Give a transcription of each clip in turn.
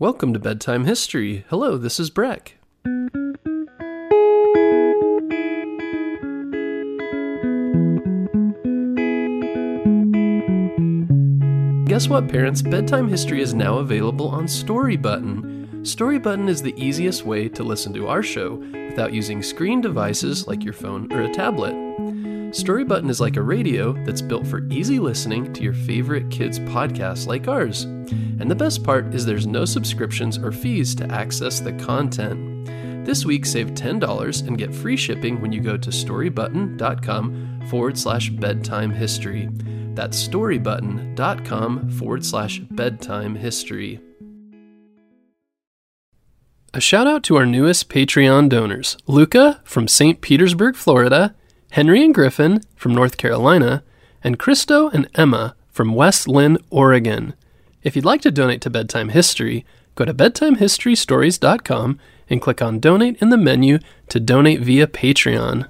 Welcome to Bedtime History. Hello, this is Breck. Guess what, parents? Bedtime History is now available on Storybutton. Storybutton is the easiest way to listen to our show without using screen devices like your phone or a tablet. Storybutton is like a radio that's built for easy listening to your favorite kids' podcasts like ours. And the best part is there's no subscriptions or fees to access the content. This week, save $10 and get free shipping when you go to storybutton.com/bedtime history. That's storybutton.com/bedtime history. A shout out to our newest Patreon donors, Luca from St. Petersburg, Florida, Henry and Griffin from North Carolina, and Christo and Emma from West Lynn, Oregon. If you'd like to donate to Bedtime History, go to bedtimehistorystories.com and click on Donate in the menu to donate via Patreon.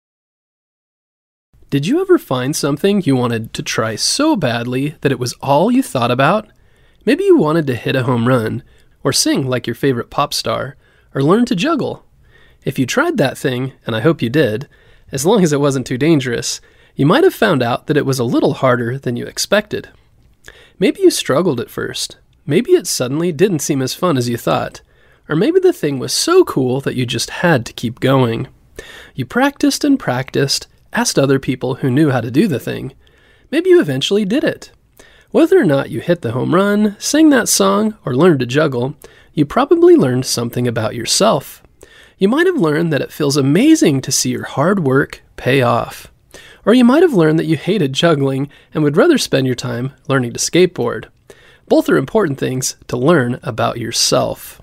Did you ever find something you wanted to try so badly that it was all you thought about? Maybe you wanted to hit a home run, or sing like your favorite pop star, or learn to juggle. If you tried that thing, and I hope you did, as long as it wasn't too dangerous, you might have found out that it was a little harder than you expected. Maybe you struggled at first. Maybe it suddenly didn't seem as fun as you thought. Or maybe the thing was so cool that you just had to keep going. You practiced and practiced, asked other people who knew how to do the thing. Maybe you eventually did it. Whether or not you hit the home run, sang that song, or learned to juggle, you probably learned something about yourself. You might have learned that it feels amazing to see your hard work pay off. Or you might have learned that you hated juggling and would rather spend your time learning to skateboard. Both are important things to learn about yourself.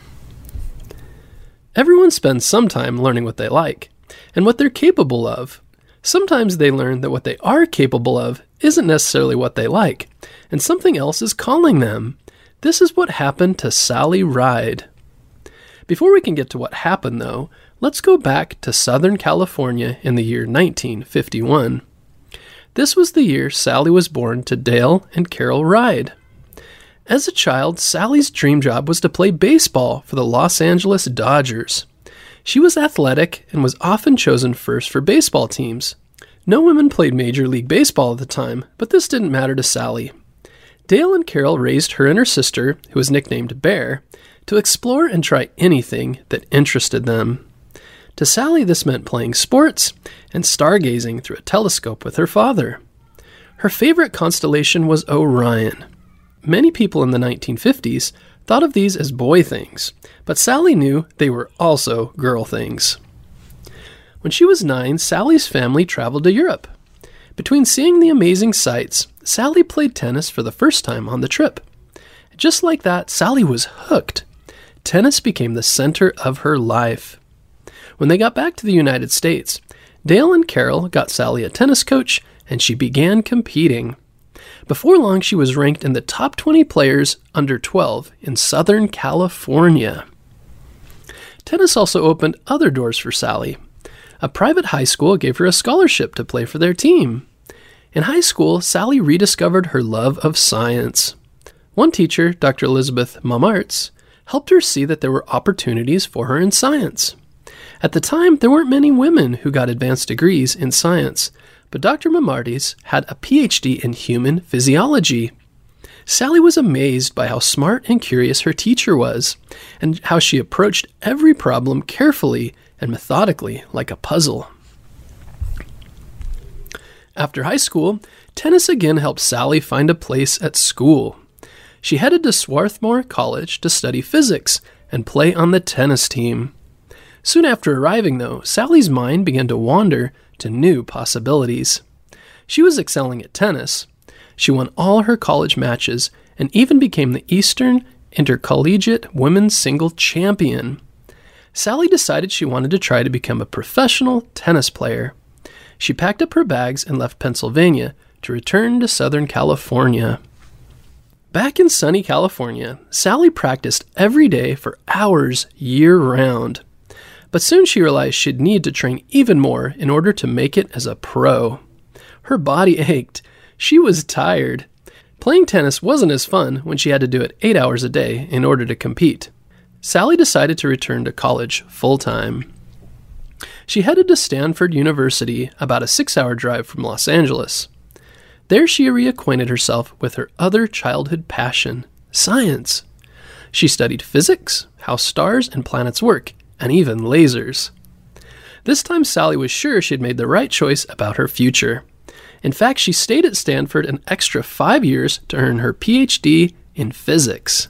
Everyone spends some time learning what they like and what they're capable of. Sometimes they learn that what they are capable of isn't necessarily what they like, and something else is calling them. This is what happened to Sally Ride. Before we can get to what happened, though, let's go back to Southern California in the year 1951. This was the year Sally was born to Dale and Carol Ride. As a child, Sally's dream job was to play baseball for the Los Angeles Dodgers. She was athletic and was often chosen first for baseball teams. No women played Major League Baseball at the time, but this didn't matter to Sally. Dale and Carol raised her and her sister, who was nicknamed Bear, to explore and try anything that interested them. To Sally, this meant playing sports and stargazing through a telescope with her father. Her favorite constellation was Orion. Many people in the 1950s thought of these as boy things, but Sally knew they were also girl things. When she was 9, Sally's family traveled to Europe. Between seeing the amazing sights, Sally played tennis for the first time on the trip. Just like that, Sally was hooked. Tennis became the center of her life. When they got back to the United States, Dale and Carol got Sally a tennis coach, and she began competing. Before long, she was ranked in the top 20 players under 12 in Southern California. Tennis also opened other doors for Sally. A private high school gave her a scholarship to play for their team. In high school, Sally rediscovered her love of science. One teacher, Dr. Elizabeth Mamartz, helped her see that there were opportunities for her in science. At the time, there weren't many women who got advanced degrees in science, but Dr. Mamartz had a PhD in human physiology. Sally was amazed by how smart and curious her teacher was, and how she approached every problem carefully and methodically like a puzzle. After high school, tennis again helped Sally find a place at school. She headed to Swarthmore College to study physics and play on the tennis team. Soon after arriving, though, Sally's mind began to wander to new possibilities. She was excelling at tennis. She won all her college matches and even became the Eastern Intercollegiate Women's Single Champion. Sally decided she wanted to try to become a professional tennis player. She packed up her bags and left Pennsylvania to return to Southern California. Back in sunny California, Sally practiced every day for hours year-round. But soon she realized she'd need to train even more in order to make it as a pro. Her body ached. She was tired. Playing tennis wasn't as fun when she had to do it 8 hours a day in order to compete. Sally decided to return to college full-time. She headed to Stanford University, about a 6-hour drive from Los Angeles. There she reacquainted herself with her other childhood passion, science. She studied physics, how stars and planets work, and even lasers. This time Sally was sure she had made the right choice about her future. In fact, she stayed at Stanford an extra 5 years to earn her PhD in physics.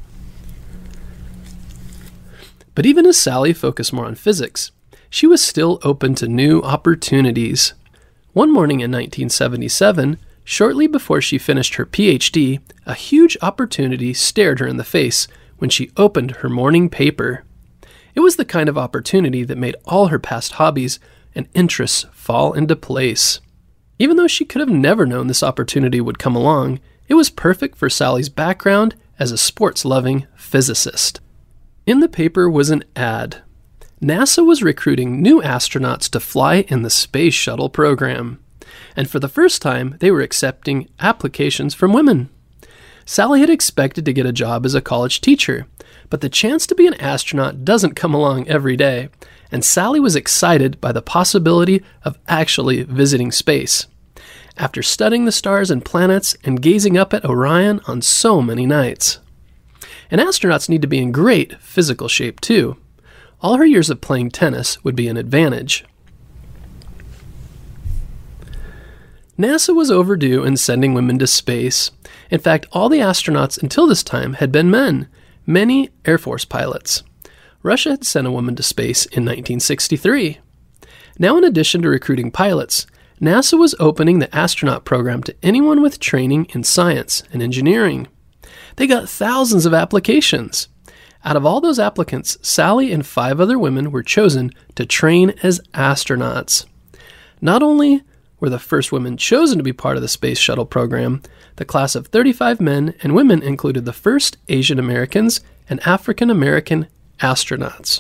But even as Sally focused more on physics, she was still open to new opportunities. One morning in 1977, shortly before she finished her PhD, a huge opportunity stared her in the face when she opened her morning paper. It was the kind of opportunity that made all her past hobbies and interests fall into place. Even though she could have never known this opportunity would come along, it was perfect for Sally's background as a sports-loving physicist. In the paper was an ad. NASA was recruiting new astronauts to fly in the Space Shuttle program. And for the first time, they were accepting applications from women. Sally had expected to get a job as a college teacher, but the chance to be an astronaut doesn't come along every day, and Sally was excited by the possibility of actually visiting space. After studying the stars and planets and gazing up at Orion on so many nights. And astronauts need to be in great physical shape too. All her years of playing tennis would be an advantage. NASA was overdue in sending women to space. In fact, all the astronauts until this time had been men, many Air Force pilots. Russia had sent a woman to space in 1963. Now, in addition to recruiting pilots, NASA was opening the astronaut program to anyone with training in science and engineering. They got thousands of applications. Out of all those applicants, Sally and 5 other women were chosen to train as astronauts. Not only were the first women chosen to be part of the Space Shuttle program, the class of 35 men and women included the first Asian Americans and African American astronauts.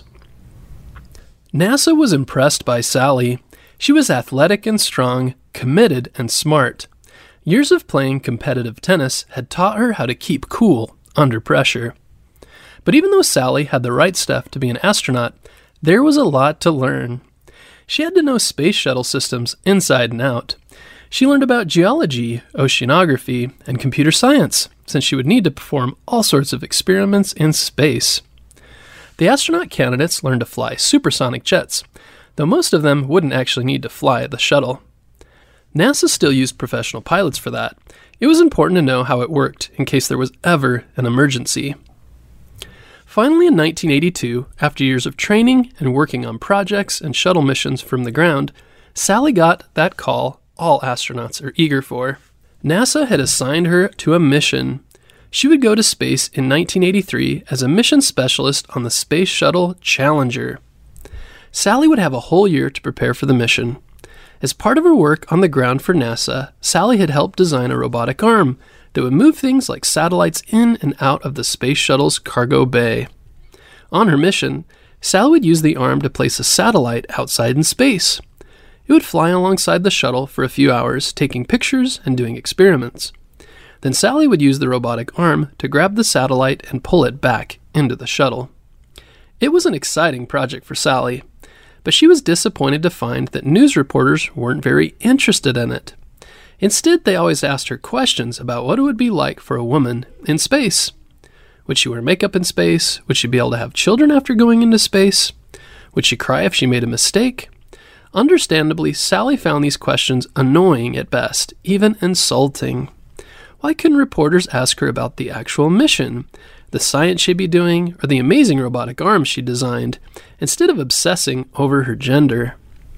NASA was impressed by Sally. She was athletic and strong, committed and smart. Years of playing competitive tennis had taught her how to keep cool under pressure. But even though Sally had the right stuff to be an astronaut, there was a lot to learn. She had to know space shuttle systems inside and out. She learned about geology, oceanography, and computer science, since she would need to perform all sorts of experiments in space. The astronaut candidates learned to fly supersonic jets, though most of them wouldn't actually need to fly the shuttle. NASA still used professional pilots for that. It was important to know how it worked in case there was ever an emergency. Finally, in 1982, after years of training and working on projects and shuttle missions from the ground, Sally got that call all astronauts are eager for. NASA had assigned her to a mission. She would go to space in 1983 as a mission specialist on the Space Shuttle Challenger. Sally would have a whole year to prepare for the mission. As part of her work on the ground for NASA, Sally had helped design a robotic arm that would move things like satellites in and out of the space shuttle's cargo bay. On her mission, Sally would use the arm to place a satellite outside in space. It would fly alongside the shuttle for a few hours, taking pictures and doing experiments. Then Sally would use the robotic arm to grab the satellite and pull it back into the shuttle. It was an exciting project for Sally, but she was disappointed to find that news reporters weren't very interested in it. Instead, they always asked her questions about what it would be like for a woman in space. Would she wear makeup in space? Would she be able to have children after going into space? Would she cry if she made a mistake? Understandably, Sally found these questions annoying at best, even insulting. Why couldn't reporters ask her about the actual mission, the science she'd be doing, or the amazing robotic arms she designed, instead of obsessing over her gender?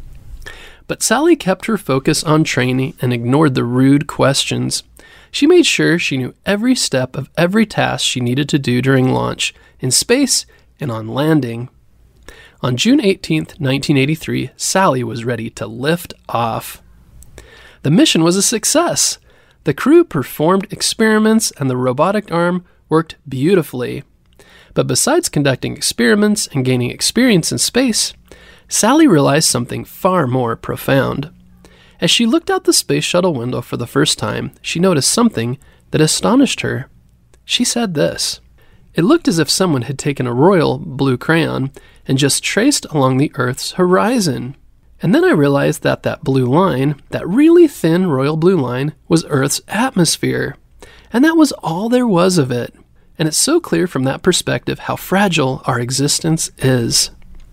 But Sally kept her focus on training and ignored the rude questions. She made sure she knew every step of every task she needed to do during launch, in space, and on landing. On June 18, 1983, Sally was ready to lift off. The mission was a success. The crew performed experiments and the robotic arm worked beautifully. But besides conducting experiments and gaining experience in space, Sally realized something far more profound. As she looked out the space shuttle window for the first time, she noticed something that astonished her. She said this: "It looked as if someone had taken a royal blue crayon and just traced along the Earth's horizon. And then I realized that that blue line, that really thin royal blue line, was Earth's atmosphere. And that was all there was of it. And it's so clear from that perspective how fragile our existence is."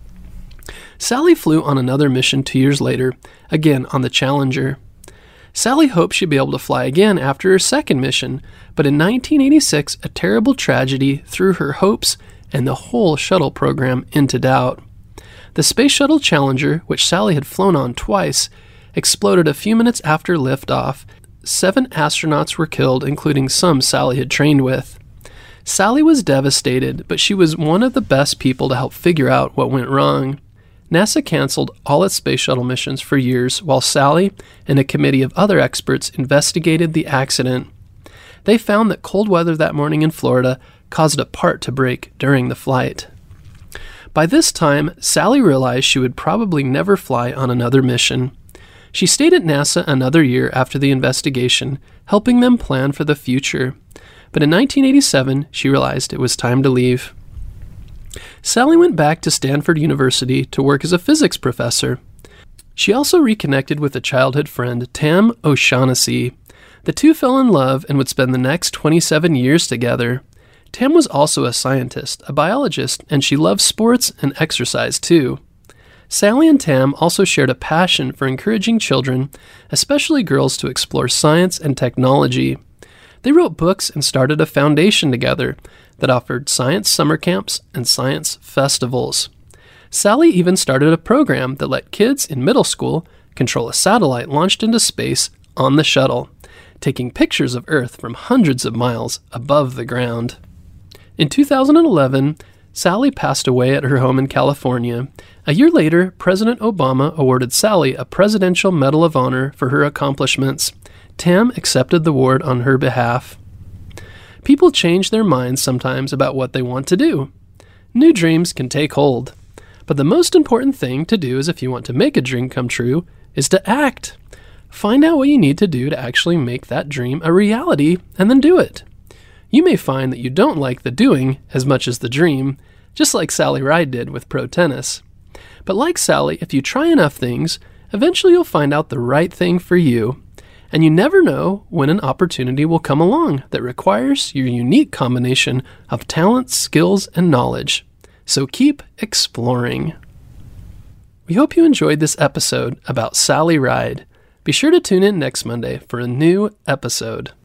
Sally flew on another mission 2 years later, again on the Challenger. Sally hoped she'd be able to fly again after her second mission, but in 1986, a terrible tragedy threw her hopes and the whole shuttle program into doubt. The Space Shuttle Challenger, which Sally had flown on twice, exploded a few minutes after liftoff. 7 astronauts were killed, including some Sally had trained with. Sally was devastated, but she was one of the best people to help figure out what went wrong. NASA canceled all its space shuttle missions for years while Sally and a committee of other experts investigated the accident. They found that cold weather that morning in Florida caused a part to break during the flight. By this time, Sally realized she would probably never fly on another mission. She stayed at NASA another year after the investigation, helping them plan for the future. But in 1987, she realized it was time to leave. Sally went back to Stanford University to work as a physics professor. She also reconnected with a childhood friend, Tam O'Shaughnessy. The two fell in love and would spend the next 27 years together. Tam was also a scientist, a biologist, and she loved sports and exercise too. Sally and Tam also shared a passion for encouraging children, especially girls, to explore science and technology. They wrote books and started a foundation together that offered science summer camps and science festivals. Sally even started a program that let kids in middle school control a satellite launched into space on the shuttle, taking pictures of Earth from hundreds of miles above the ground. In 2011, Sally passed away at her home in California. A year later, President Obama awarded Sally a Presidential Medal of Honor for her accomplishments. Tam accepted the award on her behalf. People change their minds sometimes about what they want to do. New dreams can take hold. But the most important thing to do is, if you want to make a dream come true, is to act. Find out what you need to do to actually make that dream a reality, and then do it. You may find that you don't like the doing as much as the dream, just like Sally Ride did with pro tennis. But like Sally, if you try enough things, eventually you'll find out the right thing for you. And you never know when an opportunity will come along that requires your unique combination of talents, skills, and knowledge. So keep exploring. We hope you enjoyed this episode about Sally Ride. Be sure to tune in next Monday for a new episode.